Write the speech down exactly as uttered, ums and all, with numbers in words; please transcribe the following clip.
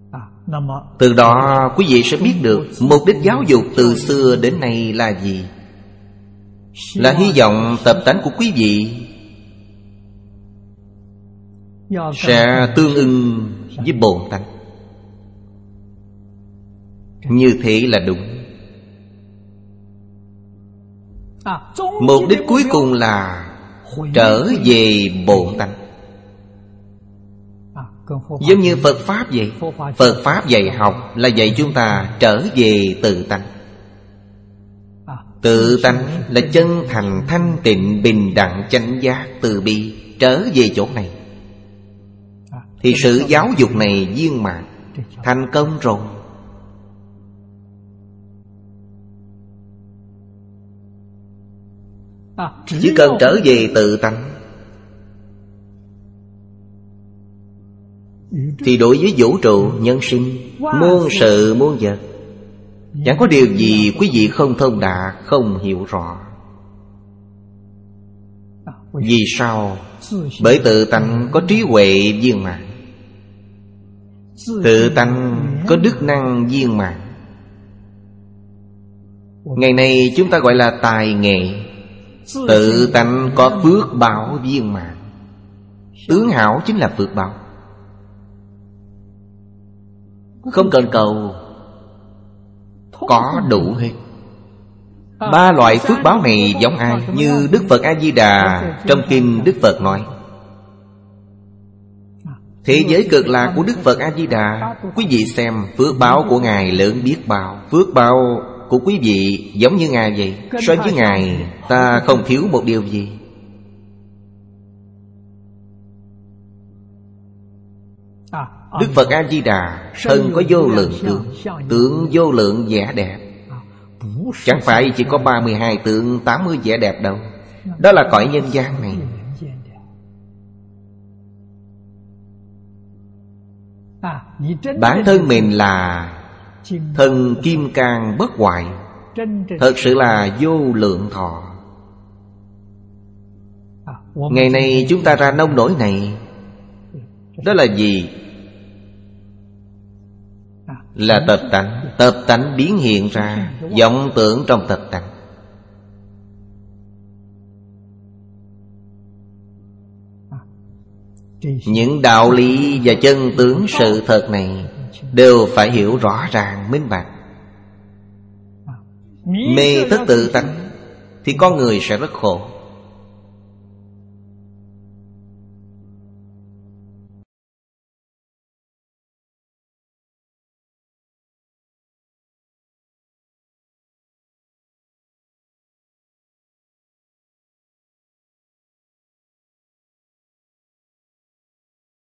Từ đó quý vị sẽ biết được mục đích giáo dục từ xưa đến nay là gì. Là hy vọng tập tánh của quý vị sẽ tương ưng với bổn tánh. Như thế là đúng. Mục đích cuối cùng là trở về bổn tánh. Giống như Phật Pháp vậy. Phật Pháp dạy học là dạy chúng ta trở về tự tánh. Tự tánh là chân thành, thanh tịnh, bình đẳng, chánh giác, từ bi. Trở về chỗ này thì sự giáo dục này viên mãn, thành công rồi. Chỉ cần trở về tự tánh thì đối với vũ trụ, nhân sinh, muôn sự muôn vật, chẳng có điều gì quý vị không thông đạt, không hiểu rõ. Vì sao? Bởi tự tánh có trí huệ viên mãn, tự tánh có đức năng viên mãn. Ngày nay chúng ta gọi là tài nghệ. Tự tánh có phước báo viên mãn. Tướng hảo chính là phước báo, không cần cầu, có đủ hết. Ba loại phước báo này giống ai? Như Đức Phật A-di-đà trong kinh Đức Phật nói, thế giới cực lạc của Đức Phật A-di-đà, quý vị xem phước báo của Ngài lớn biết bao. Phước báo của quý vị giống như Ngài vậy. So với Ngài, ta không thiếu một điều gì. Đức Phật A-di-đà thân có vô lượng tướng, tướng vô lượng vẻ đẹp. Chẳng phải chỉ có ba mươi hai tướng, tám mươi vẻ đẹp đâu. Đó là cõi nhân gian này. Bản thân mình là thân kim cang bất hoại, thật sự là vô lượng thọ. Ngày nay chúng ta ra nông nổi này, đó là gì? Là tập tánh. Tập tánh biến hiện ra, vọng tưởng trong tập tánh. Những đạo lý và chân tướng sự thật này đều phải hiểu rõ ràng, minh bạch. Mê thất tự tánh thì con người sẽ rất khổ.